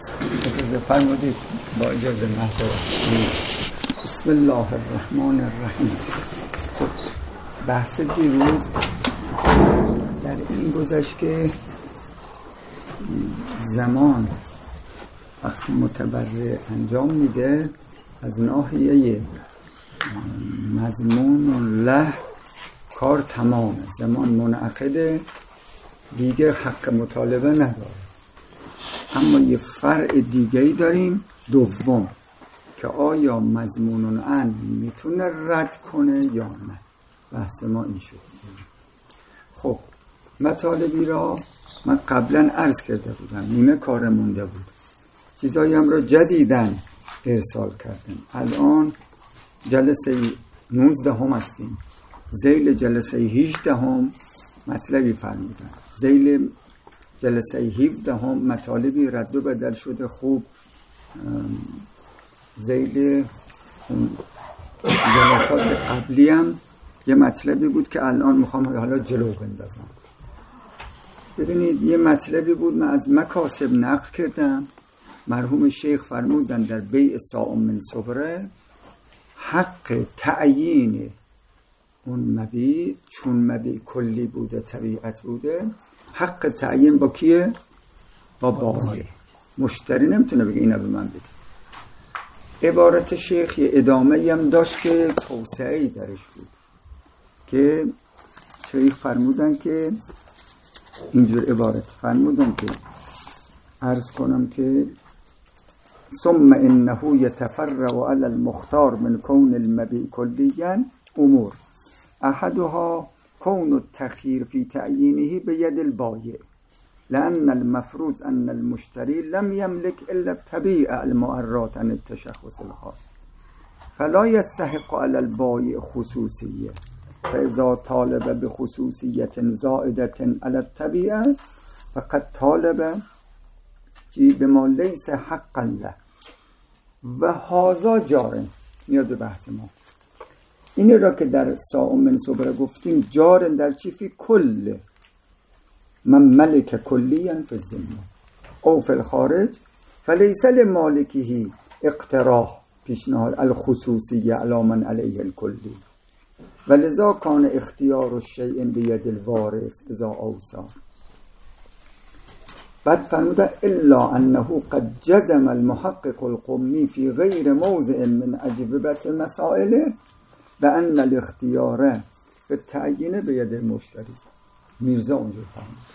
اجازه فرمودید با اجازه محضرت. بسم الله الرحمن الرحیم. خب بحث دیروز در این گذشت که زمان وقتی متبرع انجام میده از ناحیه مضمون له کار تمامه، زمان منعقده دیگه، حق مطالبه نداره. اما یه فرع دیگه‌ای داریم دوم که آیا مضمون ان میتونه رد کنه یا نه. بحث ما این شد. خب مطالبی را من قبلا عرض کرده بودم، نیمه کار مونده بود، چیزایی هم را جدیدن ارسال کردم. الان جلسه 19 هم هستیم، ذیل جلسه 18 هم مطلبی فرمودن، ذیل جلسه 17 هم مطالبی رد و بدل شده. خوب ذیل جلسات قبلی هم یه مطلبی بود که الان میخوام حالا جلو بندازم. ببینید یه مطلبی بود من از مکاسب نقل کردم، مرحوم شیخ فرمودن در بیع صائم من صبره حق تعیین اون مبیع، چون مبیع کلی بوده طبیعت بوده، حق تعیین با کیه؟ با بایع. مشتری نمیتونه بگه اینا به من بده. عبارت شیخ یه ادامه هم داشت که توسعه‌ای درش بود که شیخ فرمودن که اینجور عبارت فرمودن که عرض کنم که ثم انه يتفرع على المختار من كون المبيع كليا امور احدها كون التخيير في تعيينه بيد البائع لأن المفروض أن المشتري لم يملك إلا التبيع المعرات عن التشخص الخاص فلا يستحق على البائع خصوصية، فإذا طالب بخصوصية زائدة على التبيع فقد طالب بما ليس حقا له و هذا جارن. میاد بحث ما این را که در صائم من صبره گفتیم جارن در چی؟ فی کل من ملک کلیا فی الذمه او فی الخارج فلیس لمالکه اقتراح پیشنهاد الخصوصیه علی من علیه الکلی ولذا کان اختیار الشیء بید الوارث اذا اوصى. بعد فرموده الا انه قد جزم المحقق القمی فی غیر موضع من اجوبه مسائل بأن الاختیار به تعیین به ید مشتری. میرزا اونجور فرمود.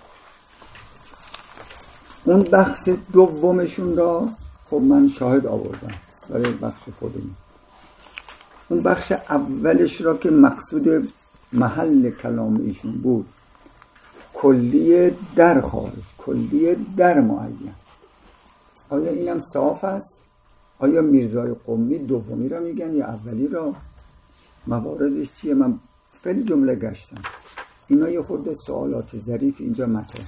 اون بخش دومشون را خب من شاهد آوردم برای بخش خودم. اون بخش اولش را که مقصود محل کلام ایشون بود کلیه در خارج، کلیه در معین. آیا اینم صاف است؟ آیا میرزای قمی دومی را میگن یا اولی را؟ مواردش چیه؟ من خیلی جمله گشتم. اینا یه خورده سوالات ظریف اینجا مطرحه.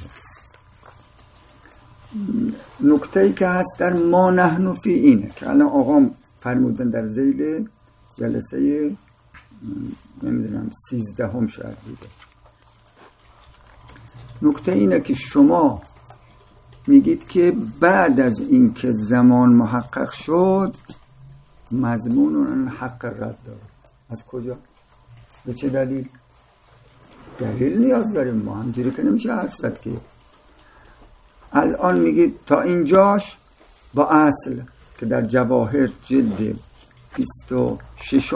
نکته‌ای که هست در ما نحن فی اینه که الان آقام فرمودن در ذیل جلسه نمیدونم 13 هم شاید بوده. نکته اینه که شما میگید که بعد از این که زمان محقق شد مضمون اون حق رد داره. از کجا؟ به چه دلیل؟ دلیل نیاز داریم ما، همجوری که نمیشه حرف زد که. الان میگید تا اینجاش با اصل که در جواهر جلد 26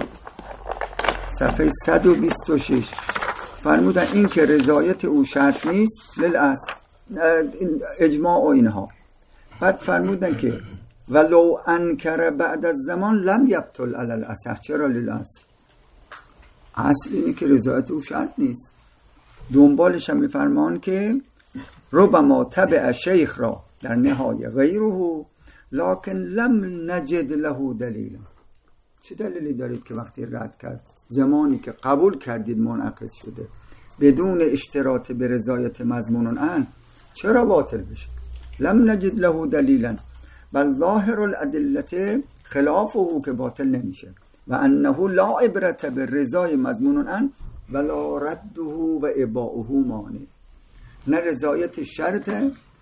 صفحه 126 فرمودن این که رضایت او شرط نیست للاصل اجماع و اینها. بعد فرمودن که ولو انکر بعد از زمان لم یبطل علی الاصح. چرا للاصل؟ اصل اینه که رضایت او شرط نیست. دنبالش هم میفرمان که ربما تبع شیخ را در نهایه غیره لکن لم نجد له دلیل. چه دلیلی دارید که وقتی رد کرد زمانی که قبول کردید منعقد شده بدون اشتراط به رضایت مضمون ان چرا باطل بشه؟ لم نجد له دلیلا بل ظاهر الادله خلافه که باطل نمیشه و انه لا عبرت به رضای مضمون ان ولا رده و اباؤه مانع. نه رضایت شرطه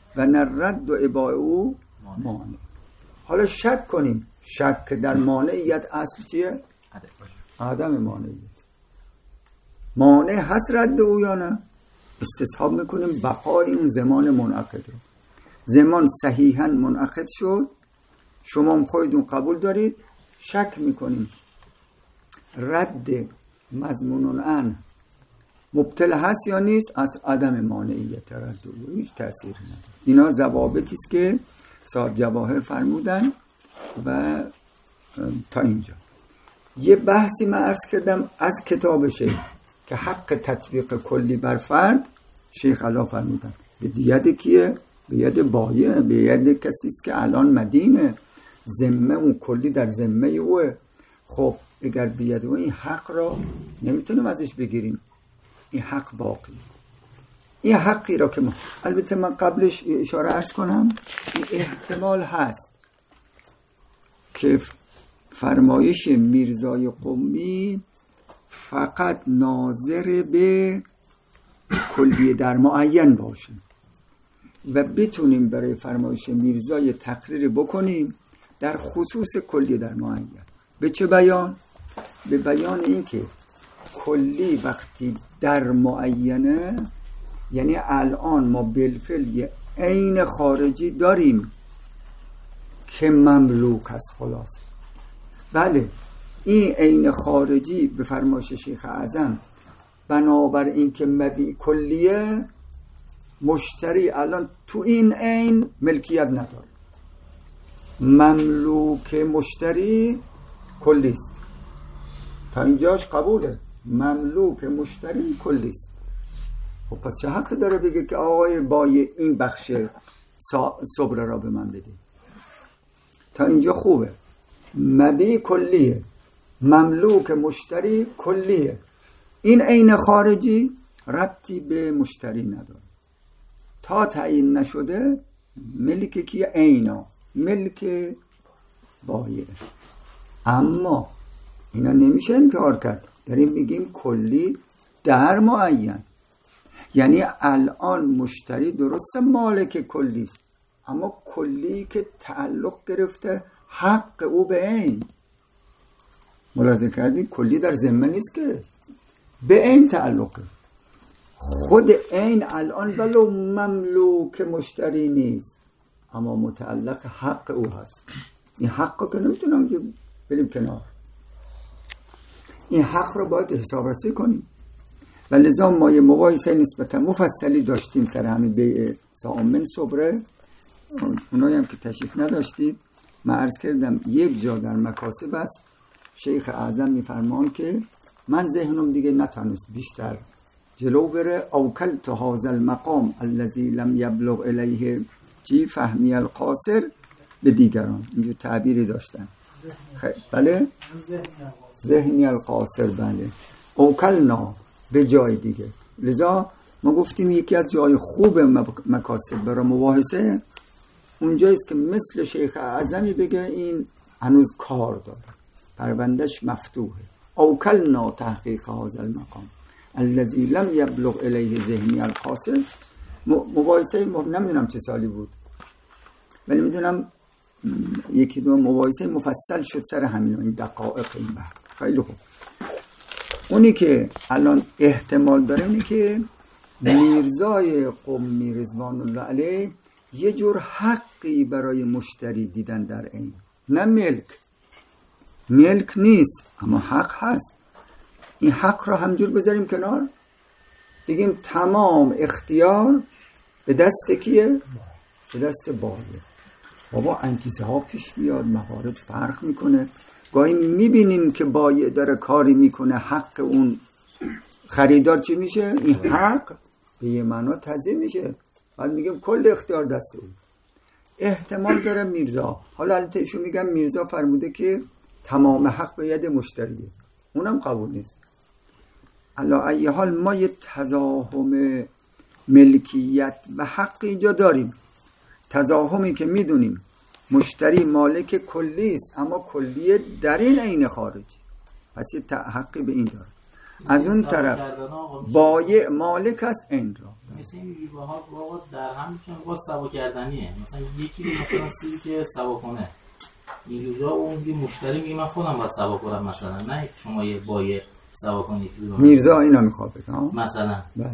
و نه رد و اباء او مانع. حالا شک کنیم، شک در مانعیت اصل چیه؟ عدم مانعیت. مانع هست رد او یا نه؟ استصحاب میکنیم بقای اون زمان منعقد رو. زمان صحیحاً منعقد شد، شما هم خودتون قبول دارید، شک میکنیم رد مضمون ان مبطل هست یا نیست، از عدم مانعیت رد او هیچ تأثیری نداره. اینا ضوابطی است که صاحب جواهر فرمودن. و تا اینجا یه بحثی من عرض کردم از کتاب شیخ که حق تطبیق کلی بر فرد، شیخ علا فرمودن به ید کیه؟ به ید بایع، به ید کسی است که الان مدینه، ذمه اون کلی در ذمه اوه. خب اگر بیاد و این حق را نمیتونیم ازش بگیریم، این حق باقی، این حقی را که البته من قبلش اشاره عرض کنم، این احتمال هست که فرمایش میرزای قمی فقط ناظر به کلیه در معین باشه و بتونیم برای فرمایش میرزای تقریر بکنیم در خصوص کلیه در معین. به چه بیان؟ به بیان این که کلی وقتی در معینه، یعنی الان ما بالفعل یه عین خارجی داریم که مملوک است. خلاصه بله، این عین خارجی به فرمایش شیخ اعظم بنابر این که مبیع کلیه، مشتری الان تو این عین ملکیت نداره، مملوک مشتری کلیست. تا اینجاش قبوله، مملوک مشتری کلیست. خب پس چه حق داره بگه که آقای بای این بخش صبره را به من بده؟ تا اینجا خوبه، مبیع کلیه، مملوک مشتری کلیه. این عین خارجی ربطی به مشتری نداره تا تعیین نشده. ملک کیه؟ عینا، ملک بایع. اما اینا نمیشه انکار کرد، داریم میگیم کلی در معین، یعنی الان مشتری درسته مالک کلی است، اما کلی که تعلق گرفته حق او به عین. ملاحظه کردید کلی در ذمه نیست که به عین تعلقه. خود عین الان ولو مملوک مشتری نیست، اما متعلق حق او هست. این حق که نمیتونم که بریم کنار، این حق رو باید حسابرسی کنیم. و لذا ما یه مباحثه نسبتا مفصلی داشتیم سر همین بیع سامن صبره. اونایی هم که تشریف نداشتید من عرض کردم یک جا در مکاسب است شیخ اعظم میفرمان که من ذهنم دیگه نتونست بیشتر جلو بره، اوکلت هذا المقام الذي لم یبلغ الیه چی فهمی القاصر به دیگران. اینجور تعبیری داشتن. بله ذهنی القاصر، بله اوکلنا به جای دیگه. لذا ما گفتیم یکی از جای خوب مکاسب برای مباحثه اونجاییست که مثل شیخ اعظمی بگه این هنوز کار داره، پروندهش مفتوحه. اوکلنا تحقیق هذا المقام الذي لم یبلغ الیه ذهنی القاصر. مباحثه نمیدونم چه سالی بود، ولی میدونم یکی دو مباحثه مفصل شد سر همین این دقایق این بحث. خیلی خوب. اونی که الان احتمال داره اینه که میرزای قمی رضوان الله علیه یه جور حقی برای مشتری دیدن در عین، نه ملک نیست اما حق هست. این حق را همجور بذاریم کنار، بگیم تمام اختیار به دست کیه؟ به دست بایع. بابا انگیزه ها پیش بیاد، موارد فرق میکنه. گاهی میبینیم که بایع داره کاری میکنه، حق اون خریدار چی میشه؟ این حق به یه معنا تضییع میشه، بعد میگیم کل اختیار دست اون. احتمال داره میرزا، حالا البته ایشون میگم میرزا فرموده که تمام حق به ید مشتریه، اونم قبول نیست. علی ای حال ما یه تزاحم ملکیت و حق اینجا داریم، تزاحمی که میدونیم مشتری مالک کلی است اما کلیه در این عین خارجی، پس یه حقی به این داره. از اون طرف بایع مالک است این را. مثل این میوه‌ها واقعا در هم میشن باز سوا کردنیه. مثلا یکی مثلا سیبی که سوا کنه اینجا اون یه مشتری میگه من خودم باید سوا کنم، مثلا نه شما یه بایه سوا کنید. میرزا اینا میخواد بگم مثلا بله.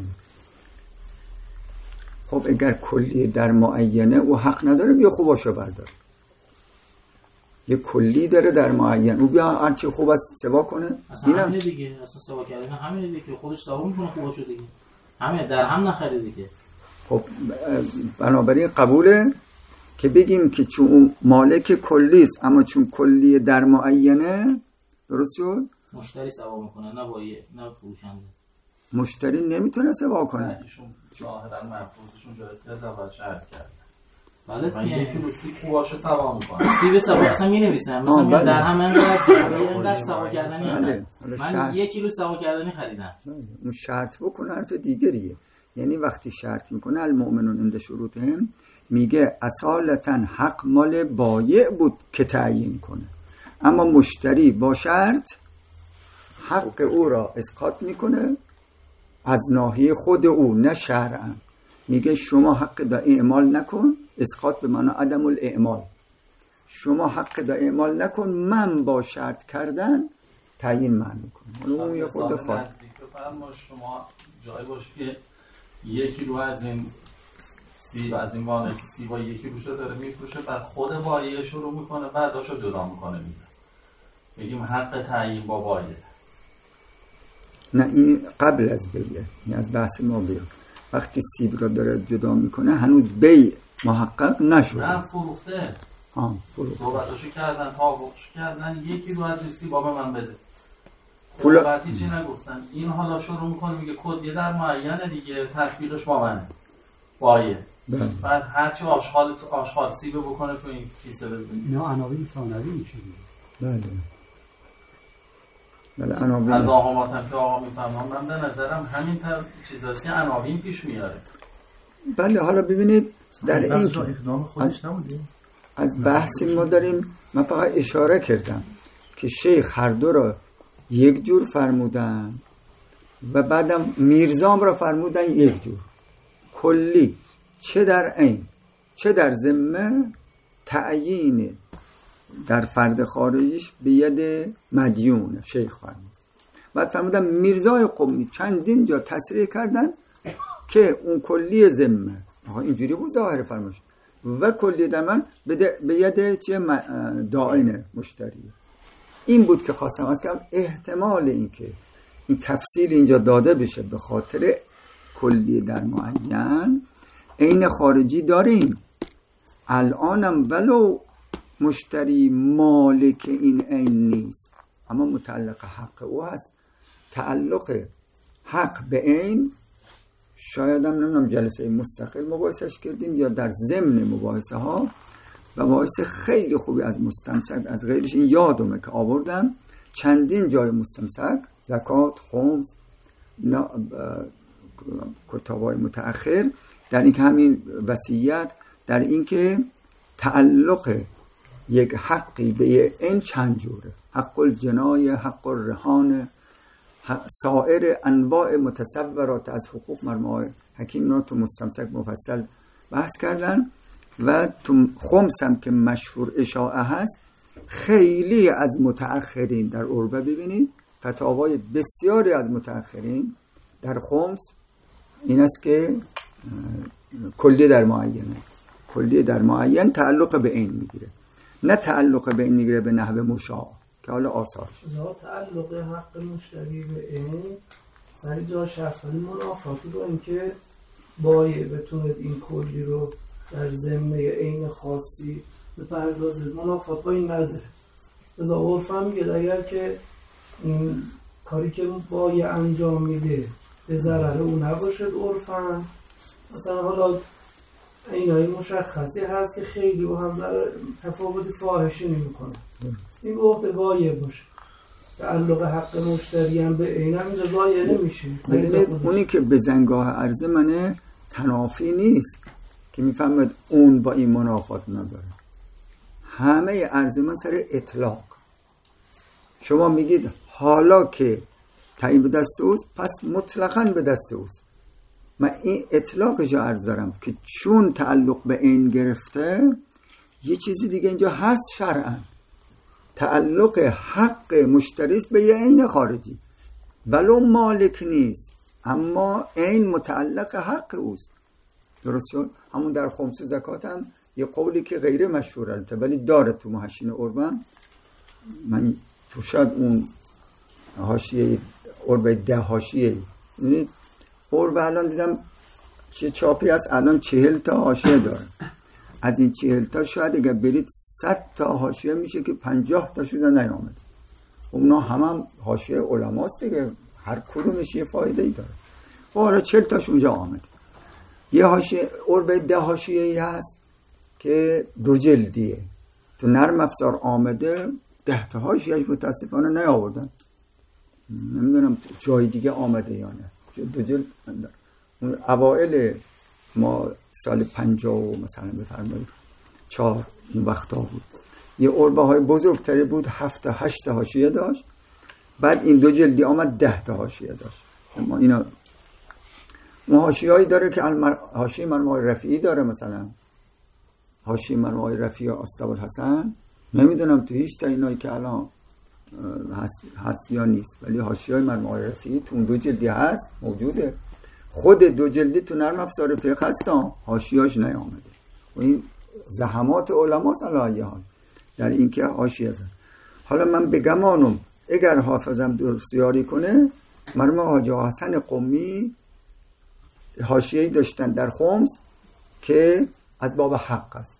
خب اگر کلی در معینه او حق نداره بیا خوباشو بردار. یه کلی داره در معین، او بیا هرچی خوب است سوا کنه. اصلا همینه دیگه، اصلا سوا کردن همینه دیگه، خودش سوا میکنه خوباشو دیگه، همه در هم نخره دیگه. خب بنابراین قبوله که بگیم که چون اون مالک کلی است اما چون کلی در معینه، درست شد؟ مشتری سوا میکنه نه بایه نه فروشنده. مشتری نمیتونه سوا کنه. ایشون ظاهرا مرفوضشون جایزه از اول شرط کرد. بله من یکی رو سیب خوباشو سوا میکنم. سیب سوا اصلا می‌نویسن مثلا بله. در هم انقدر سوا کردنی بله. من 1 کیلو سوا کردنی خریدم. اون شرط بکنه حرف دیگریه. یعنی وقتی شرط میکنه المؤمنون عند شروطهم، میگه اصالتا حق مال بایع بود که تعیین کنه، اما مشتری با شرط حق او را اسقاط میکنه از ناحیه خود او، نه شرعا. میگه شما حق دا اعمال نکن، اسقاط به معنی عدم الاعمال، شما حق دا اعمال نکن، من با شرط کردن تعیین من میکنم. اون یه خود خواهد شما جایی باشه که 1 کیلو از این سیب، از این وانه که سیبا 1 کیلوشو داره میفروشه، بعد خود بایه شروع میکنه بعداشو جدا میکنه میده، بگیم حق تعیین با بایه. نه این قبل از بیعه، یعنی از بحث ما بیاد. وقتی سیب را داره جدا میکنه هنوز بیع محقق نشده. نه فروخته. فروخته. صحبتاشو کردن، توافقشو کردن، 1 کیلو از این سیبا به من بده. صحبتی چی نگفتن. این حالا شروع میکنه میگه کد یه در معینه دیگه، تشکیلش با منه. بایه. بعد هرچی آشغال سیبه بکنه تو این کیسه بزنید. اینا عناوین ثانوی میشه. بله. بله عناوین. تضاهماتم که آقا میفهمم، من به نظرم همین چیزاست که عناوین پیش میاره. بله حالا ببینید در این اقدام خودش نبوده. از بحثی ما داریم، من فقط اشاره کردم که شیخ هر دو را یک جور فرمودن و بعدم میرزام را فرمودن یک جور، کلی چه در عین چه در ذمه، تعیین در فرد خارجیش به ید مدیون شیخ فرمود. بعد فرمودن میرزای قمی چندین جا تصریح کردن که اون کلی ذمه اینجوری بود ظاهر فرمایش و کلی دمن به ید چه دائن مشتری. این بود که خواستم از کنم احتمال این که این تفصیل اینجا داده بشه به خاطر کلی در معین عین خارجی داریم. الانم ولو مشتری مالک این عین نیست اما متعلق حق او هست. تعلق حق به عین شاید هم نمیدونم جلسه مستقل مباحثش کردیم یا در ضمن مباحثه ها و مباحث خیلی خوبی از مستمسک از غیرش این یادمه که آوردم. چندین جای مستمسک، زکات، خمس، کتابای متأخر در این که همین وصیت، در این که تعلق یک حقی به این چند جوره، حق الجنای، حق الرهان، سایر انواع متصورات از حقوق مرموهای حکیم را تو مستمسک مفصل بحث کردن و تو خمس هم که مشهور اشاعه هست خیلی از متأخرین در عربه ببینید فتاوای بسیاری از متأخرین در خمس این است که کلی در معینه، کلی در معین تعلق به این میگیره، نه تعلق به این میگیره به نحو مشاع که حالا آثار شد. تعلق حق مشتری به این سری جاش هست ولی منافاتی با اینکه بایع بتوند این کلی رو در ضمن عین خاصی بپردازه، منافات با این نداره. بذار عرف هم میگه اگر که این کاری که بایع انجام میده به ضرر او نباشد، عرف هم مثلا حالا اینای مشخصی هست که خیلی با هم تفاوت فاحشی نمی‌کنه، این به عهده بایع باشه. تعلق حق مشتری هم به عین هم اینجا بایع نمیشه. اونی که به زنگاه عرضه منه تنافی نیست که میفهمد اون با این منافات نداره. همه عرضه من سر اطلاق. شما میگید حالا که تعیین به دست اوست پس مطلقاً به دست اوست، من این اطلاقش رو عرض دارم که چون تعلق به عین گرفته یه چیزی دیگه اینجا هست شرعا، تعلق حق مشتری به یه عین خارجی ولو مالک نیست اما عین متعلق حق اوست. درست شد؟ همون در خمس و زکات هم یه قولی که غیر مشهور البته ولی داره تو محشین اربن، من تو شاید اون حاشیه اربه 10 حاشیه، یعنی اربه الان دیدم چه چاپی هست الان 40 تا حاشیه داره، از این 40 تا شاید اگر برید 100 تا حاشیه میشه که 50 تا شده نیامده. اونا هم حاشیه علماست دیگه، هر کدومش یه فایده ای داره. حالا 40 تاش اونجا آمده. یه حاشیه اربه 10 حاشیه‌ای هست که 2 جلدیه، تو نرم افزار آمده 10 تا حاشیه‌اش متاسفانه نیاوردن، نمیدونم جای دیگه آمده یا نه. 2 جلد اون اوائل ما سال 50 مثلا بفرمایید 4 این وقتا بود، یه اربه های بزرگتری بود 7 8 حاشیه داشت، بعد این 2 جلدی آمد 10 تا حاشیه داشت. ما اینا حاشیه‌ای داره که حاشیه مرحوم آقای رفیعی داره، مثلا حاشیه مرحوم آقای رفیعی اسطوالحسن، نمیدونم تو هیچ تا اینایی که الان هست یا نیست، ولی حاشیه‌های مرحوم آقای رفیعی تو اون 2 جلدی هست، موجوده. خود 2 جلدی تو نرم افزار فقه هستن، حاشیه‌اش نیامده. و این زحمات علماست علی حال در این که حاشیه زد. حالا من بگمانم اگر حافظم درست یاری کنه، مرحوم حاجی حسن قمی حاشیه‌ای داشتن در خمس که از باب حق است،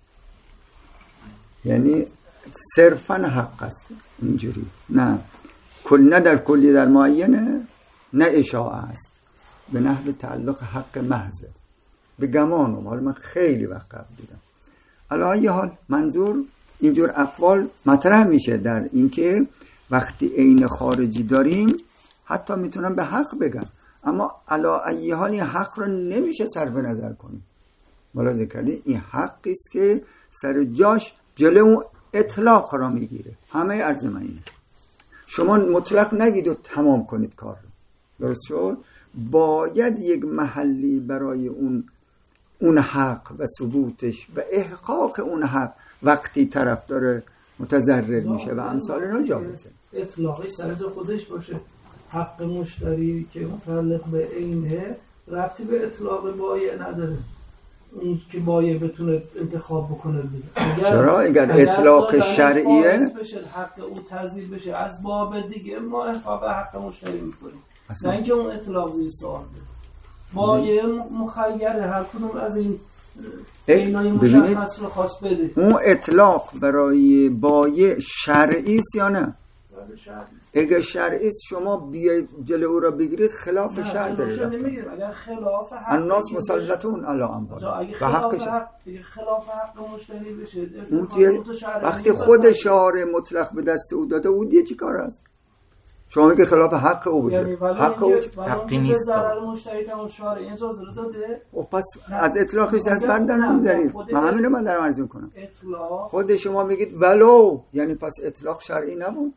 یعنی صرفاً حق است، اینجوری نه در کلی در معینه، نه اشاعه است، به نحو تعلق حق محضه. به گمانم، حالا من خیلی وقت قبل دیدم. علی حال منظور اینجور اقوال مطرح میشه در اینکه وقتی عین خارجی داریم حتی میتونم به حق بگم، اما علی حال این حق رو نمیشه صرف نظر کنیم. ملاحظه کردید این حقی است که سر جاش جلوی اون اطلاق را میگیره. همه عرض من اینه، شما مطلق نگید و تمام کنید کار رو. درست شد؟ باید یک محلی برای اون حق و ثبوتش و احقاق اون حق وقتی طرف داره متضرر میشه و امثال اینا جایزه. اطلاقی سر خودش باشه، حق مشتری که متعلق به عینه ربطی به اطلاق بایع نداره، اون که بایع بتونه انتخاب بکنه دیگه. چرا؟ اگر اطلاق شرعیه حق او تضییع بشه از باب دیگه ما احقاق حق مشتری میکنیم، نه اینکه اون اطلاق زیر سوال بره. بایع مخیره هر کدوم از این اینای مشخص رو خواست بده. اون اطلاق برای بایع شرعی است یا نه؟ اگه شرعی است شما بیاید جلو او را بگیرید خلاف شرع داره. نمیگیریم اگر خلاف حق الناس مسلطون علی اموال و حقش خلاف حق مشتری بشه، وقتی خود شارع مطلق به دست او داده او دیگه چی کار است؟ شما میگه خلاف حق او بشه، حق او حقی نیست. ضرر مشتری که شارع اجازه داده، پس از اطلاقش دست بردن نمی‌دارید. من همین رو من دارم عرض می‌کنم. خود شما میگید ولو، یعنی پس اطلاق شرعی نبود.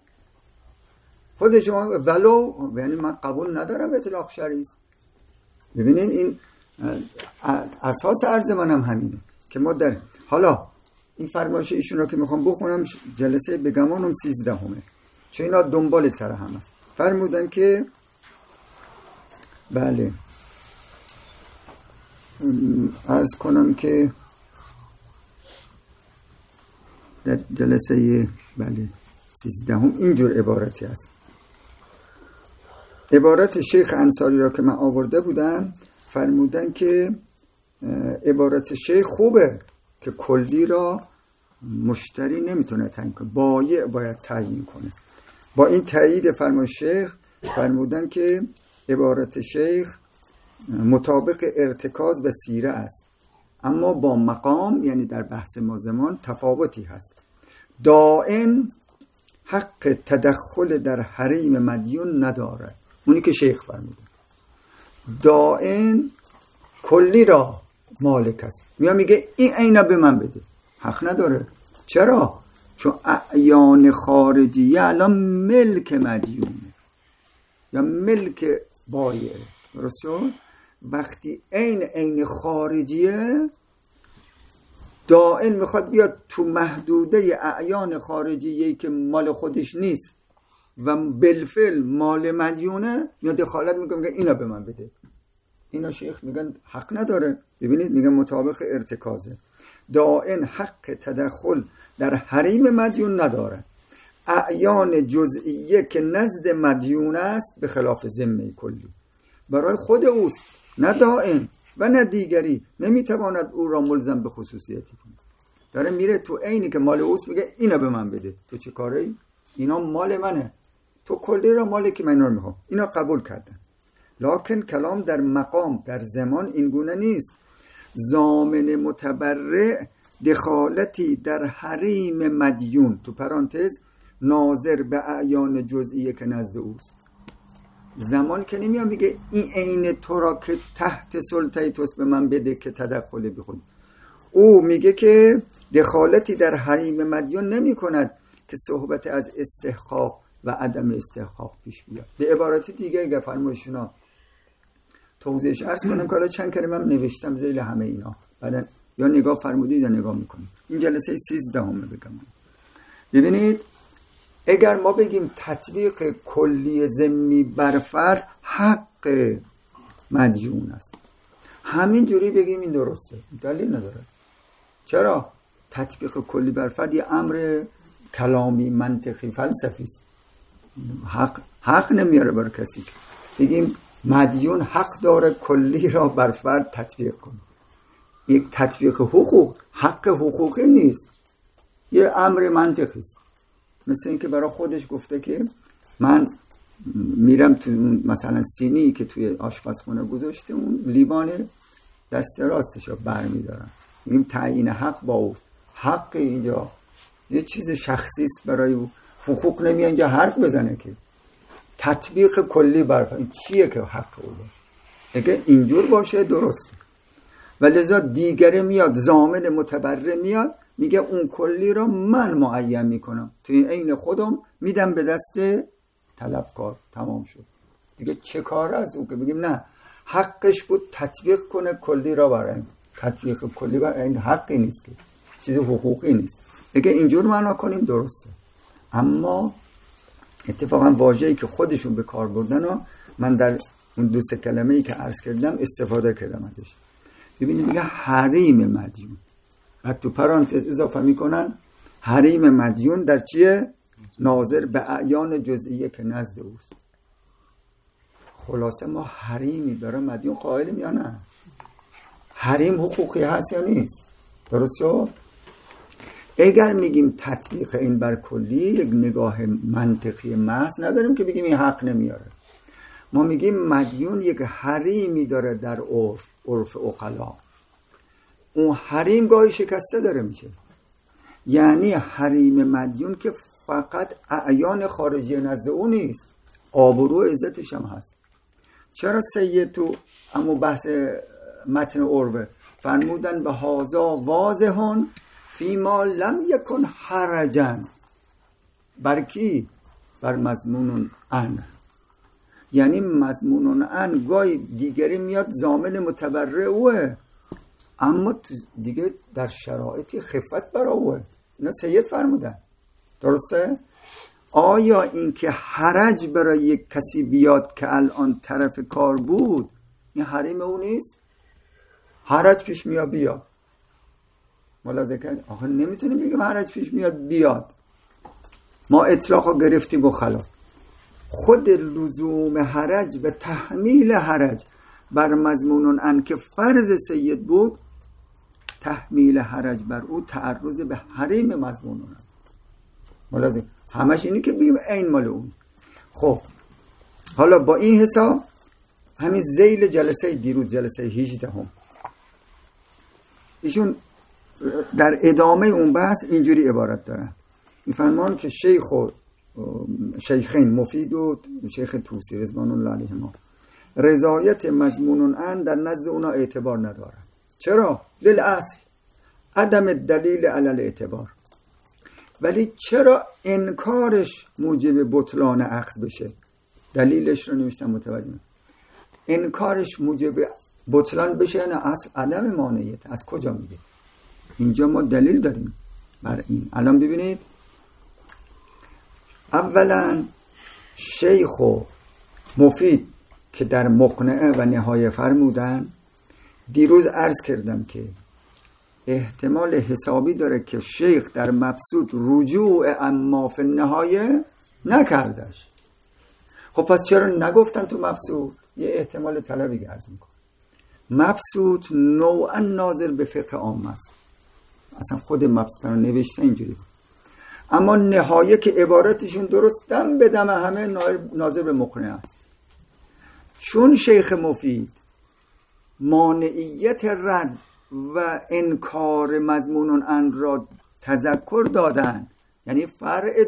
خود شما ولو یعنی من قبول ندارم اطلاق شرعی است. ببینید این اساس عرض منم همینه که ما در حالا این فرمایش ایشون رو که میخوام بخونم جلسه بگمانم 13 چون اینا دنبال سر هم است. فرمودن که بله عرض کنم که در جلسه بله 13 اینجور عبارتی است. عبارت شیخ انصاری را که من آورده بودم فرمودن که عبارت شیخ خوبه که کلی را مشتری نمیتونه تعیین کنه، بایع باید تعیین کنه. با این تایید فرمایش شیخ فرمودن که عبارت شیخ مطابق ارتکاز و سیره است، اما با مقام یعنی در بحث ما زمان تفاوتی هست. دائن حق تدخل در حریم مدیون ندارد، اونی که شیخ فرموده. دائن کلی را مالک است، میگه این عینا به من بده، حق نداره. چرا؟ چون اعیان خارجیه الان ملک مدیونه یا ملک بایعه. درست شد؟ وقتی عین خارجیه دائم میخواد بیاد تو محدوده اعیان خارجیه که مال خودش نیست و بالفعل مال مدیونه، یا دخالت میکنه میگه اینا به من بده. اینا شیخ میگن حق نداره. ببینید میگن مطابق ارتکازه، دائم حق تدخل در حریم مدیون نداره. اعیان جزئیه که نزد مدیون است به خلاف ذمه کلی برای خود اوست، نه دائم و نه دیگری نمیتواند او را ملزم به خصوصیتی کنه. داره میره تو عینی که مال اوست میگه اینا به من بده. تو چه کاری؟ اینا مال منه، تو کلی را مالی که من رو میخوام. اینا قبول کردن. لکن کلام در مقام در زمان این گونه نیست. ضامن متبرع دخالتی در حریم مدیون تو پرانتز ناظر به اعیان جزئیه که نزد اوست. زمان که نمیاد میگه این عین تو را که تحت سلطه توست به من بده که تدخل بخود. او میگه که دخالتی در حریم مدیون نمی کند که صحبت از استحقاق و عدم استحقاق پیش بیاد. به عبارت دیگه اگه فرمایشونا توضیحش عرض کنم که حالا چند کلمه هم نوشتم ذیل همه اینا، بعدا یا نگاه فرمودید یا نگاه میکنید. این جلسه 13 بگم. ببینید اگر ما بگیم تطبیق کلی ضمنی بر فرد حق مدیون است، همین جوری بگیم این درسته، دلیل نداره. چرا؟ تطبیق کلی بر فرد یه امر کلامی منطقی فلسفی است. حق نمیاره بر کسی که بگیم مدیون حق داره کلی را بر فرد تطبیق کنه. یک تطبیق حق حقوقی نیست، یه امر منطقی است. مثل این که برای خودش گفته که من میرم تو مثلا سینی که توی آشپزخونه گذاشته اون لیوان دست راستش رو برمیدارم، میگیم تعیین حق با اوست. حق اینجا یه چیز شخصی است برای او، حقوق نمیاد اینجا حرف بزنه که تطبیق کلی بر چیه که حق او باشه. اگه اینجور باشه درست، ولذا دیگره میاد ضامن متبرع میاد میگه اون کلی را من معین میکنم توی عین خودم میدم به دست طلبکار، تمام شد دیگه. چه کار از او که بگیم نه حقش بود تطبیق کنه کلی را بر این. تطبیق کلی بر این حقی نیست که چیز حقوقی نیست. اگه اینجور معنا کنیم درسته. اما اتفاقا واژه‌ای که خودشون به کار بردن و من در اون دو سه کلمه‌ای که عرض کردم استفاده کردم ازش. ببینید میگه حریم مدیون، بعد تو پرانتز اضافه میکنن حریم مدیون در چیه؟ ناظر به اعیان جزئیه که نزد اوست. خلاصه ما حریمی برای مدیون قائلیم یا نه؟ حریم حقوقی هست یا نیست؟ درست شد؟ اگر میگیم تطبیق این بر کلی، یک نگاه منطقی محض نداریم که بگیم این حق نمیاره. ما میگیم مدیون یک حریمی داره در عرف عقلا. اون حریم گاهی شکسته داره میشه. یعنی حریم مدیون که فقط اعیان خارجی نزد او نیست، آبرو عزتش هم هست. چرا سید تو اما بحث متن عربه فرمودن به هازا واضحون فیما لم یکن حرجن بر کی؟ بر مضمون ان. یعنی مضمون ان گاهی دیگری میاد ضامن متبرع اوه، اما دیگه در شرایطی خفت برای اوه. اینا سید فرمودن، درسته؟ آیا این که حرج برای یک کسی بیاد که الان طرف کار بود این حریم او نیست؟ حرج پیش میاد بیاد، ملاحظه کرد؟ آخه نمیتونیم بگیم حرج پیش میاد بیاد. ما اطلاق گرفتیم و خلاص. خود لزوم حرج و تحمیل حرج بر مضمون ان که فرض سید بود، تحمیل حرج بر او تعرض به حریم مضمون ان. ملاحظه همش اینی که بگیم این مال اون. خب حالا با این حساب همین ذیل جلسه دیروز، جلسه 18 ایشون در ادامه اون بحث اینجوری عبارت دارن. میفرمان که شیخین مفید و شیخ توسی رضوان الله علیهما رضایت مضمون ان در نزد اونا اعتبار ندارن. چرا؟ للاصل عدم دلیل علی الاعتبار. ولی چرا انکارش موجب بطلان عقد بشه؟ دلیلش رو نوشتم متوجه. انکارش موجب بطلان بشه نه اصل عدم مانعیت. از کجا میگه؟ اینجا ما دلیل داریم بر این. الان ببینید اولا شیخ و مفید که در مقنعه و نهایه فرمودن، دیروز عرض کردم که احتمال حسابی داره که شیخ در مبسوط رجوع اما فی النهایه نکردش. خب پس چرا نگفتن تو مبسوط؟ یه احتمال طلبی عرض میکنم. مبسوط نوعا ناظر به فقه عام است، اصلا خود مبسوط رو نوشته اینجوری، اما نهایه که عبارتشون درست دم به دم همه ناظر به مقنعه است. چون شیخ مفید مانعیت رد و انکار مضمون ان را تذکر دادن، یعنی فرع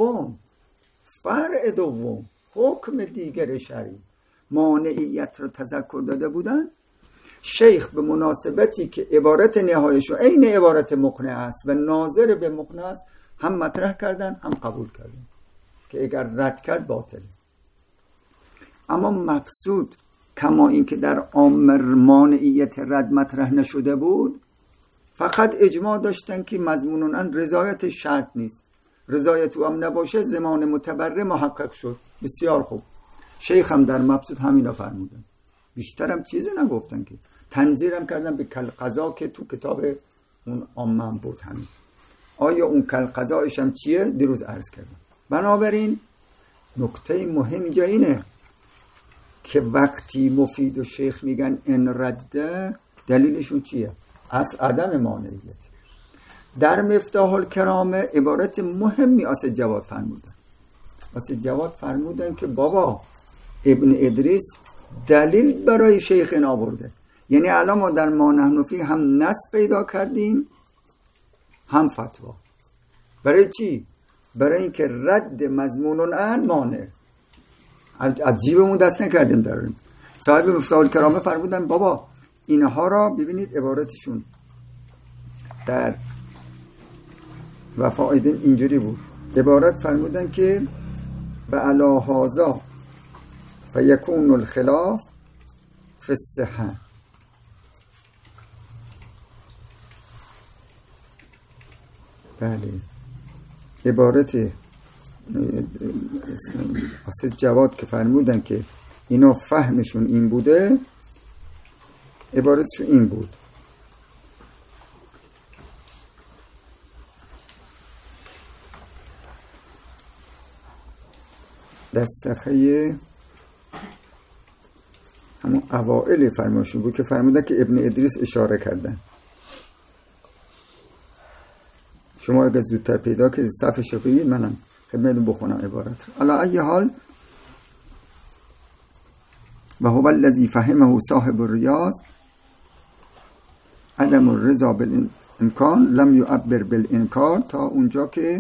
دوم حکم دیگر شرعی مانعیت را تذکر داده بودن، شیخ به مناسبتی که عبارت نهایشو عین عبارت مقنعه است و ناظر به مقنعه است هم مطرح کردن هم قبول کردن که اگر رد کرد باطله. اما مقصود کما این که در عامر مانعیت رد مطرح نشده بود، فقط اجماع داشتن که مضمونن ان رضایت شرط نیست، رضایت او هم نباشه زمان متبرع محقق شد. بسیار خوب، شیخ هم در مبسوط همینا فرمودن، بیشترم چیزی نگفتن، که تنظیرم کردن به کل قضا که تو کتاب اون عامم بود همین. آیا اون کل قضایش هم چیه؟ دیروز عرض کردم. بنابراین نکته مهم اینجا اینه که وقتی مفید و شیخ میگن ان رده، دلیلشون چیه؟ اصل عدم مانعیت. در مفتاح الکرامه عبارت مهمی آسد جواد فرمودن. آسد جواد فرمودن که بابا ابن ادریس دلیل برای شیخ این آورده، یعنی الان ما در ما نحن فیه هم نص پیدا کردیم هم فتوا. برای چی؟ برای اینکه رد مضمون ان مانع. از جیبمون دست نکردیم. داریم صاحب مفتاح الکرامه فرمودن بابا اینها را ببینید، عبارتشون در وفائدین اینجوری بود. عبارت فرمودن که و علی هذا فیکون الخلاف فی الصحه. بله، عبارت اسد جواد که فرمودن که اینا فهمشون این بوده، عبارتشون این بود: در صفحه همون اوائل فرمایشون بود که فرمودن که ابن ادریس اشاره کردن. شما اگر زودتر پیدا که صفحه رو بگید منم خدمتتون بخونم عبارت. علی ای حال و هو الذی فهمه صاحب الریاض عدم الرضا بالامکان لم یعبر بالانکار، تا اونجا که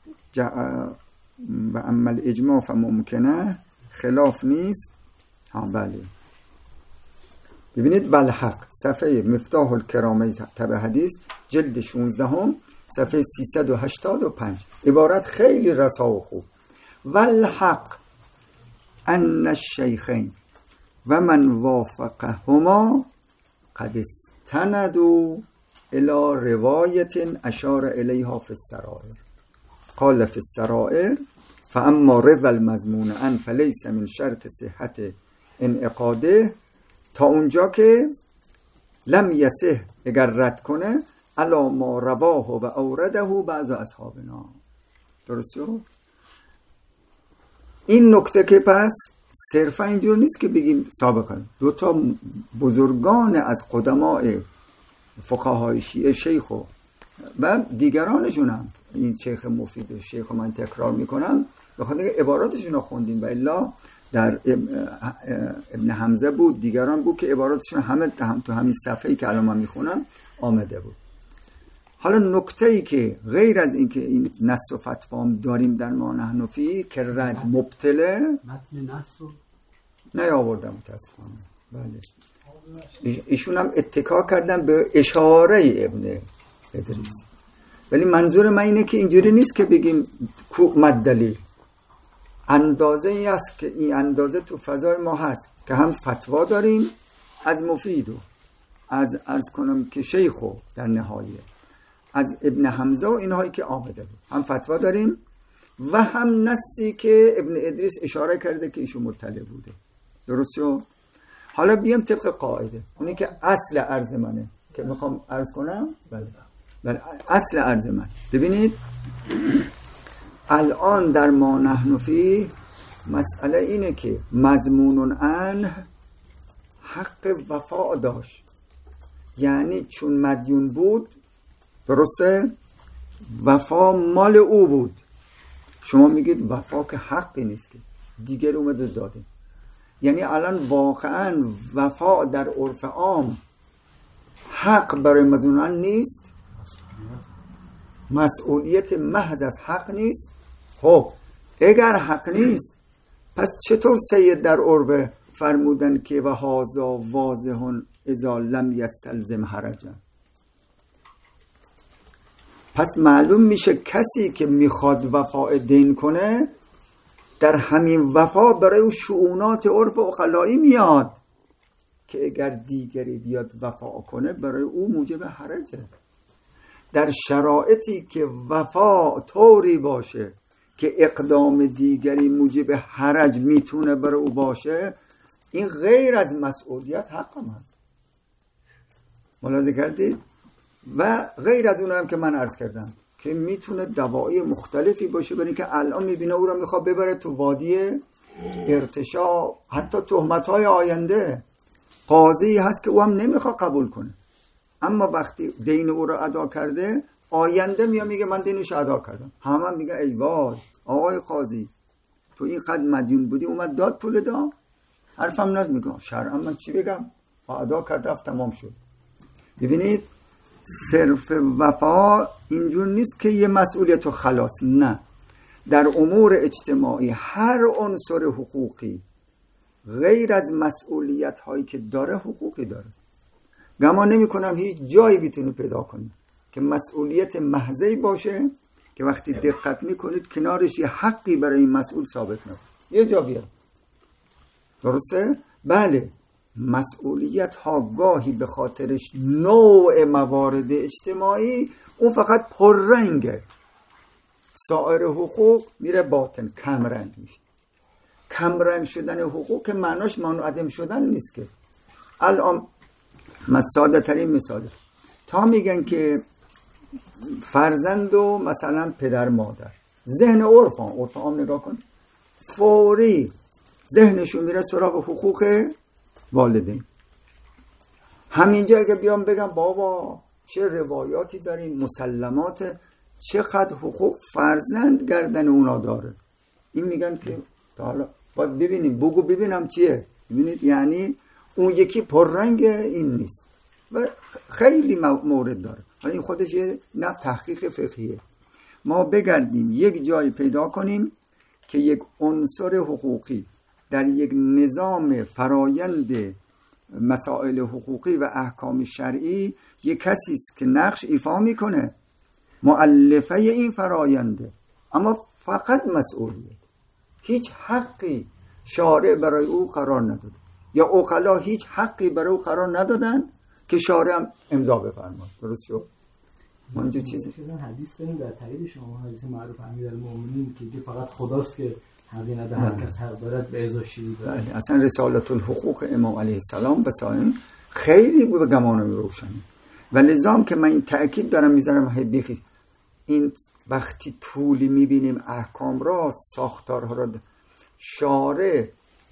و اما الاجماع فممکنه خلاف نیست. بله، ببینید بالحق صفحه مفتاح الکرامه تبع حدیث جلد 16 صفحه 385 عبارت خیلی رسا و خوب: والحق ان الشیخین و من وافقهما قد استندوا الى روایت اشار الیها فی السرائر. قال فی السرائر فاما رضا المضمون ان فلیس من شرط صحت انعقاده، تا اونجا که لم یصح اگر رد کنه علا ما رواه و اورده بعض اصحابنا. درست شد؟ این نکته که پس صرفا اینجور نیست که بگیم سابقا دوتا بزرگان از قدماء فقهای شیعه، شیخ و دیگرانشون هم، این شیخ مفید و شیخ من تکرار میکنم بخاطر اینکه عباراتشون رو خوندیم و الا در ابن حمزه بود، دیگران بود که عباراتشون همه تو همین صفحه‌ای که الان من میخونم آمده بود. حالا نکته‌ای که غیر از این که این نص و فتوام داریم در ما نحن فیه که رد مبتله، متن نص نیاوردم متاسفانه. بله، ایشون هم اتکا کردن به اشاره ابن ادریس، ولی منظور من اینه که اینجوری نیست که بگیم مد دلیل. اندازه ای است که این اندازه تو فضای ما هست که هم فتوا داریم از مفیدو، از عرض کنم که شیخو در نهایه، از ابن حمزه و اینهایی که آمده بود، هم فتوا داریم و هم نصی که ابن ادریس اشاره کرده که ایشون مطلع بوده. درست شد؟ حالا بیام طبق قاعده، اونی که اصل عرض منه که میخوام عرض کنم. بله اصل عرض من. ببینید الان در ما نحن فی مسئله اینه که مضمون عنه حق وفا داشت، یعنی چون مدیون بود، درسته، وفا مال او بود. شما میگید وفا که حقی نیست که دیگر اومده داده، یعنی الان واقعا وفا در عرف عام حق برای مضمون عنه نیست، مسئولیت محض از حق نیست. خب اگر حق نیست پس چطور سید در عرف فرمودن که و هذا واضح اذا لم یستلزم حرجا؟ پس معلوم میشه کسی که میخواد وفا دین کنه در همین وفا برای او شؤونات عرف عقلایی میاد که اگر دیگری بیاد وفا کنه برای او موجب حرجه. در شرایطی که وفا طوری باشه که اقدام دیگری موجب حرج میتونه برای او باشه، این غیر از مسئولیت حقم هست. ملاحظه کردید؟ و غیر از اون هم که من عرض کردم که میتونه دواعی مختلفی باشه، برای که الان میبینه او را میخواد ببره تو وادی ارتشا، حتی تهمت‌های آینده. قاضی هست که او هم نمیخواد قبول کنه، اما وقتی دین او را ادا کرده آینده میگه من دینش ادا کردم. همه میگه ای وای آقای قاضی تو این قد مدیون بودی اومد داد پول دا، حرفم نز میگه شرعا من چی بگم، ادا کرد رفت تمام شد. ببینید صرف وفا اینجور نیست که یه مسئولیت و خلاص، نه، در امور اجتماعی هر عنصر حقوقی غیر از مسئولیت هایی که داره حقوقی داره. گمان نمی کنم هیچ جایی بیتونی پیدا کنی که مسئولیت محضی باشه که وقتی دقت میکنید کنارش یه حقی برای این مسئول ثابت نبود. یه جا بیاد. درسته؟ بله مسئولیت ها گاهی به خاطرش نوع موارد اجتماعی اون فقط پررنگه، سایر حقوق میره باطن، کمرنگ میشه. کمرنگ شدن حقوق که معناش منعدم شدن نیست که. الان ساده ترین مثاله، تا میگن که فرزند و مثلا پدر مادر، ذهن عرف عام نگاه کن، فوری ذهنشون میره سراغ حقوق والدین. همینجا اگه بیام بگم بابا چه روایاتی داریم، مسلمات، چقدر حقوق فرزند گردن اونا داره، این میگن که حالا باید ببینیم، بگو ببینم چیه. ببینید یعنی اون یکی پررنگ این نیست و خیلی مورد داره. حالا این خودش یه نه تحقیق فقهیه. ما بگردیم یک جایی پیدا کنیم که یک عنصر حقوقی در یک نظام فرایند مسائل حقوقی و احکام شرعی یک کسی است که نقش ایفا میکنه، مؤلفه این فراینده، اما فقط مسئولیت، هیچ حقی شارع برای او قرار نداده یا عقلا هیچ حقی برای او قرار ندادن که شارع هم امضا بفرماد. درست شد؟ ما اینجا چیزی حدیث داریم در تایید شما، حدیث معروف امیرالمومنین که فقط خداست که حقی نداره، هر کس حق دارد به ازاشی بود. اصلا رسالت الحقوق امام علیه السلام و سایر خیلی به گمانم روشنه و لذام که من این تأکید دارم میذارم بیخی این وقتی طولی میبینیم احکام را، ساختارها را، شارع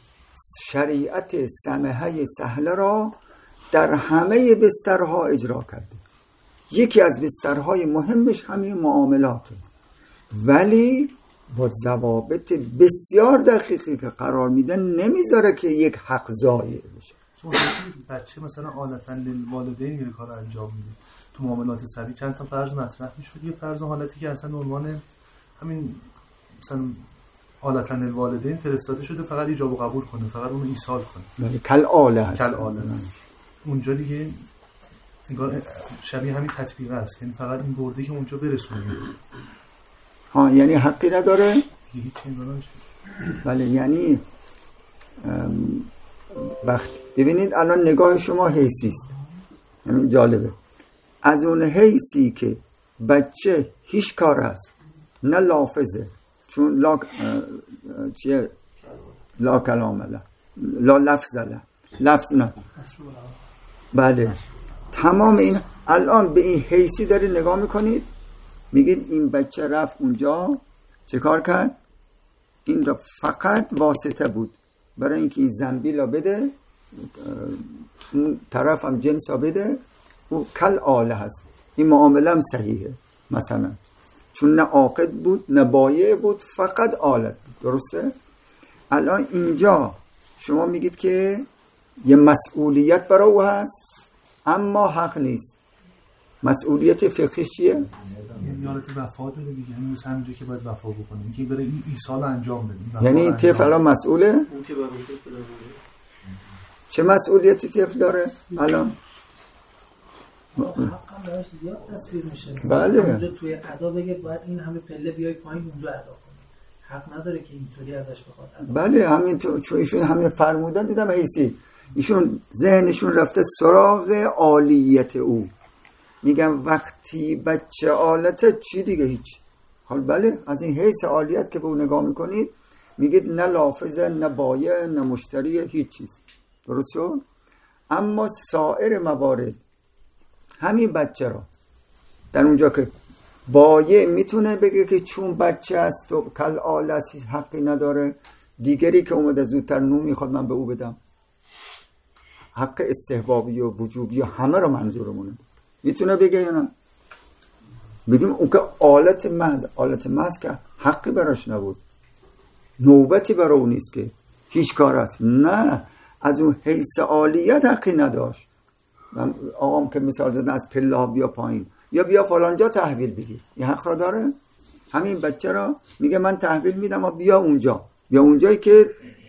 شریعت سمحه سهله را در همه بسترها اجرا کرده. یکی از بسترهای مهمش همین معاملاته، ولی با ضوابط بسیار دقیقی که قرار میدن نمیذاره که یک حق ضایع بشه. شما بچه مثلا عادتاً للوالدین میره کار انجام میده تو معاملات سری، چند تا فرض مطرح میشد. یه فرض حالتی که اصلا عنوان همین مثلا عادتاً للوالدین فرستاده شده فقط ایجاب و قبول کنه، فقط اونو ایصال کنه، کل آله هست. کل آله. اونجا دیگه انگار شبیه همین تطبیق است، یعنی فقط این برده که اونجا برسونه. ها یعنی حقی نداره؟ هیچ انگار نمیشه. بله یعنی وقت ببینید الان نگاه شما حیثی است، همین جالبه. از اون حیثی که بچه هیچ کار است، نه لافظه، چون لا کلام له، لا لفظ له، لفظ نه. بله تمام این الان به این حیثی داری نگاه میکنید، میگید این بچه رفت اونجا چه کار کرد؟ این را فقط واسطه بود برای اینکه این زنبیل را بده، اون طرف هم جنس را بده، او کل آله هست. این معامله هم صحیحه مثلا، چون نه عاقد بود نه بایع بود، فقط آلت بود. درسته؟ الان اینجا شما میگید که یه مسئولیت برای او هست اما حق نیست. مسئولیت فقهی چیه؟ یادت وفا داره دیگه، این مثل همینجا که باید وفا بکنیم که برای این ایصال انجام بدیم. یعنی این طفل الان مسئوله؟ چه مسئولیتی طفل داره الان؟ حقا براش زیاد تصویر میشه. بله. اونجا توی ادا بگه باید این همه پله بیای پایین اونجا ادا کنی، حق نداره که اینطوری ازش بخواد ادا. بله همین چون ایشون همه فرمودن دیدم حیثی، ایشون ذهنشون رفته سراغ عالیت او. میگم وقتی بچه آلته چی دیگه هیچ. حال بله از این حیث عالیت که به او نگاه میکنید میگید نه لافظه نه بایع نه مشتری، هیچ چیز. درست شد؟ اما سایر موارد همین بچه را در اونجا که بایع میتونه بگه که چون بچه است و کل آله است حقی نداره، دیگری که اومده زودتر نون میخواد من به او بدم، حق استحبابی و وجوبی و همه رو منظورمونه، میتونه بگه یا نه؟ بگیم اون که آلت محض که حقی براش نبود، نوبتی برای اون نیست که هیچ کار است، نه از اون حیث عالیت حقی نداشت. آقام که مثال زدن از پله ها بیا پایین یا بیا فلانجا تحویل بگیر، این حق را داره؟ همین بچه را میگه من تحویل میدم و بیا اونجا، بیا اونجایی که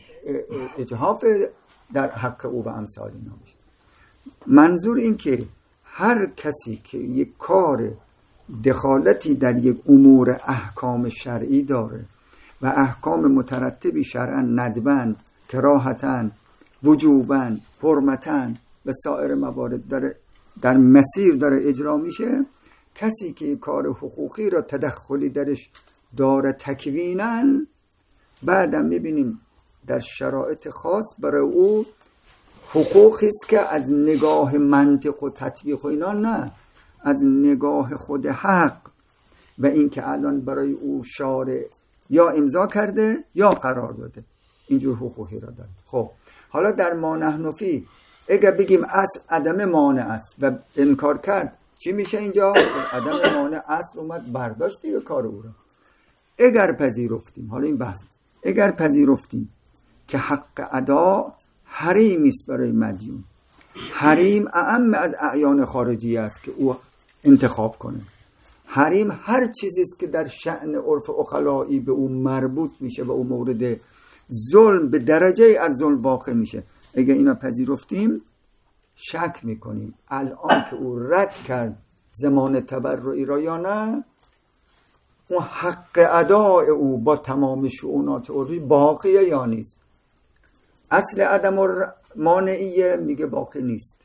اجحاف در حق او و امثال اینا باشه. منظور این که هر کسی که یک کار دخالتی در یک امور احکام شرعی داره و احکام مترتبی شرعا ندبن، کراهتن، وجوبن، حرمتن و سایر موارد داره در مسیر داره اجرا میشه، کسی که کار حقوقی را تدخلی درش داره تکوینن، بعدم میبینیم در شرایط خاص برای او حقوقی است که از نگاه منطق و تطبیق و اینا نه، از نگاه خود حق و این که الان برای او شارع یا امضا کرده یا قرار داده، اینجور حقوقی را داره. خب حالا در ما نحن فی اگر بگیم اصل عدم مانع است و انکار کرد چی میشه اینجا؟ عدم مانع اصل اومد برداشت دیگه کار او را. اگر پذیرفتیم، حالا این بحث، اگر پذیرفتیم که حق ادا حریم است برای مدیون، حریم اعم از اعیان خارجی است که او انتخاب کنه، حریم هر چیزی است که در شأن عرف عقلایی به او مربوط میشه و او مورد ظلم به درجه از ظلم واقع میشه. اگر اینا پذیرفتیم شک میکنیم الان که او رد کرد زمان تبرعی را یا نه، اون حق اداء او با تمام شؤونات عرفی باقیه یا نیست. اصل عدم مانعیه میگه باقی نیست،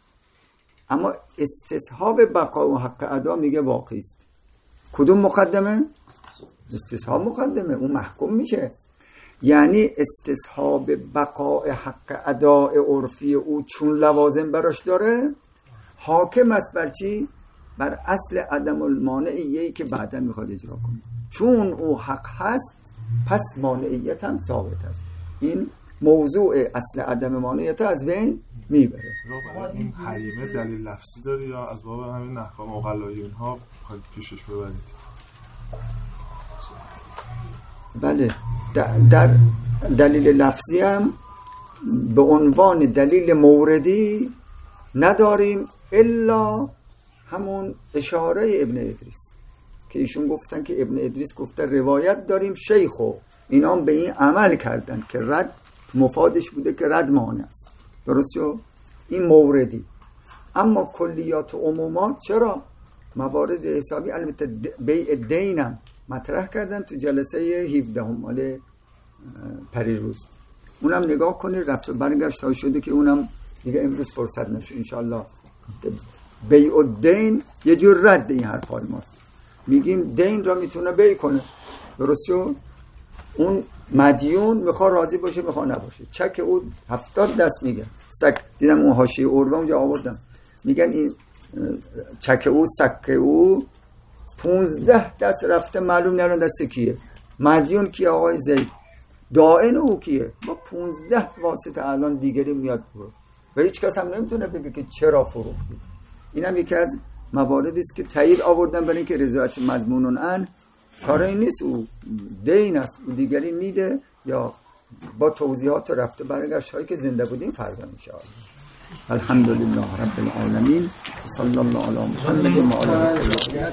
اما استصحاب بقا و حق ادا میگه باقی است. کدوم مقدمه؟ استصحاب مقدمه، اون محکوم میشه. یعنی استصحاب بقاء حق اداء عرفی او چون لوازم براش داره، حاکم است بر چی؟ بر اصل عدم المانعیه‌ای که بعدا میخواد اجرا کنه. چون او حق هست پس مانعیت هم ثابت است. این موضوع اصل عدم مانعیت از بین میبره. این حریمه دلیل لفظی داره یا از باب همین احکام عقلایی اینها خواهید پیشش ببرید؟ بله، در دلیل لفظی هم به عنوان دلیل موردی نداریم الا همون اشاره ابن ادریس که ایشون گفتن که ابن ادریس گفته روایت داریم شیخو، اینا هم به این عمل کردن که رد مفادش بوده که رد مانع است. درست شد؟ این موردی. اما کلیات و عمومات چرا؟ موارد حسابی البته بیع دینم مطرح کردن تو جلسه 17 مال پریروز اونم نگاه کنید رفت و برگشت تا شده که اونم دیگه امروز فرصت نشه انشالله. بیع الدین یه جور رد این حرفای ماست. میگیم دین را میتونه بیع کنه، درست شد؟ اون مدیون میخواد راضی باشه میخواد نباشه. چک او 70 دست میگه سک. دیدم اون حاشیه اوربه اونجا آوردم، میگن این چک او سک او 15 دست رفته، معلوم نه دست کیه. مدیون کیه؟ آقای زید. دائن او کیه؟ با 15 واسطه الان دیگری میاد برو و هیچ کس هم نمیتونه بگه که چرا فروختی. اینم یکی از مواردی است که تایید آوردن برای اینکه رضایت مضمونن ان کاری نیست، او دین است، او دیگری میده یا با توضیحات رفته برگشت هایی که زنده بودیم فردا میشه. الحمدلله رب العالمین صلی الله علی محمد و آله الطاهرین.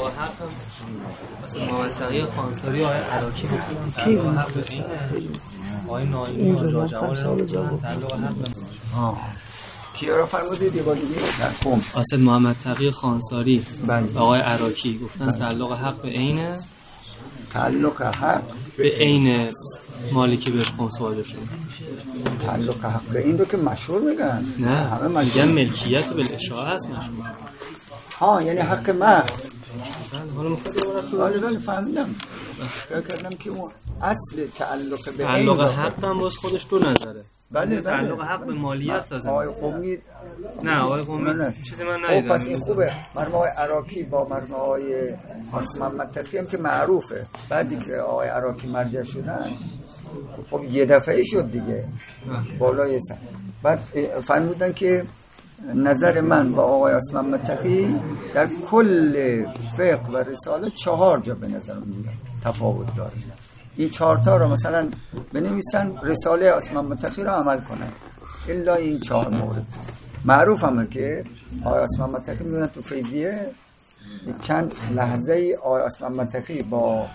مثلا محمد تقی خانساری آقای عراقی گفتن تعلق حق به این آقای ناینی آقای جمال گفتن تعلق حق به کیا را فرمودید یه بار دیگه؟ در خمس اسد محمد تقی خانساری بله. آقای عراقی گفتن تعلق حق به عین تعلق حق به عین مالی که به خمس واجب شده. تعلق حق به این رو که مشهور میگن، نه همه میگن ملکیت بالاشاعه است مشهور. ها یعنی حق محض. حالا میخواد بله فهمیدم. فکر کردم که اون اصل تعلق به تعلق حق هم باز خودش دو نظره. بله تعلق حق به مالیت داره. آقای قمی نه آقای قمی چیزی من خب ندیدم. پس این خوبه. مرحوم آقای عراقی با مرحوم آقای قاسم محمد تقی هم که معروفه، بعدی که آقای عراقی مرجع شدن خب یه دفعه شد دیگه بالای سن. بعد فرمودن که نظر من با آقای قاسم محمد تقی در کل فقه و رساله 4 جا به نظر میاد تفاوت داره. این 4 تا رو مثلا بنویسن رساله قاسم محمد تقی رو عمل کنن، الا این 4 مورد معروف همه که آقای قاسم محمد تقی میگن تو فیضیه چند لحظه آقای قاسم محمد تقی با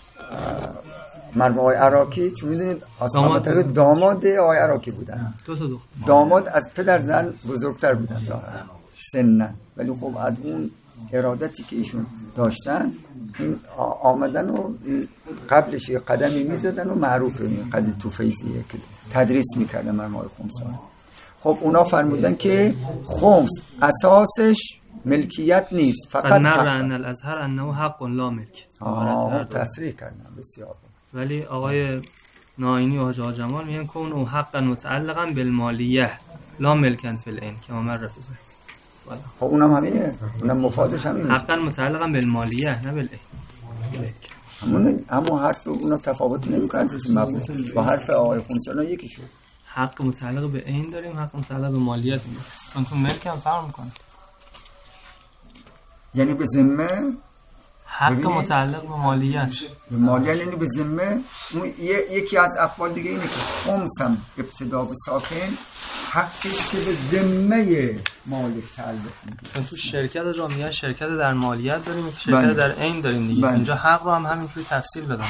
مرحوم آقای عراقی، چون میدونید قاسم محمد تقی داماد آقای عراقی بودن، داماد از پدر زن بزرگتر بودن ظاهرا سنن، ولی خب از اون ارادتی که ایشون داشتن این آمدن و قبلش یه قدمی میزدن و معروفه این قضیه تو فیضیه که تدریس میکردن مرحوم آقای خمسان. خب اونا فرمودن که خمس اساسش ملکیت نیست، فقط نر ان الازهر انه حق لا ملک. تصریح کردن بسیار. ولی آقای ناینی و حاج جمال میگن که اون حقا متعلقا بالمالیه لا ملکن فی العین که عمر رفضه. خب اونم همینه، اونم مفادش همینه، حقا متعلقا بالمالیه نه بالعین. همون حرف اونا تفاوتی نمیکنه با حرف آقای خمسان یکی شد. حق متعلق به عین داریم، حق متعلق به مالیت داریم، چون تو ملک هم فرق میکنه. یعنی به ذمه حق متعلق به مالیت، به مالیت یعنی به ذمه. اون یکی از اقوال دیگه اینه که خمسم ابتدا به ساکن حقی که به ذمه مالک تعلق میگیره. چون تو شرکت رو میگن شرکت در مالیت داریم که شرکت در عین داریم دیگه. اینجا حق رو هم همینجوری تفصیل بدن.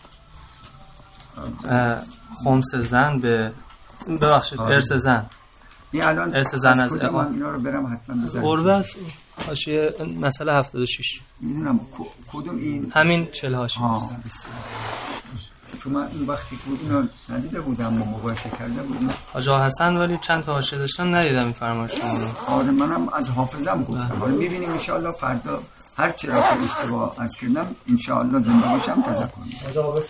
خمس زن به ببخشید ارث زن، این الان ارث زن از اقوام اینا رو برم حتما بزنم. قربه است حاشیه مسئله 76 میدونم کدوم این همین 40 حاشیه است. چون من این وقتی بود اینو ندیده بودم و مقایسه کرده بودم. آقا حسن ولی چند تا حاشیه داشتن ندیدم این فرمایش شما رو. آره منم از حافظم گفتم. حالا می‌بینیم ان شاء الله فردا هر چی را که اشتباه از کردم ان شاء الله زنده باشم تذکر می‌کنم.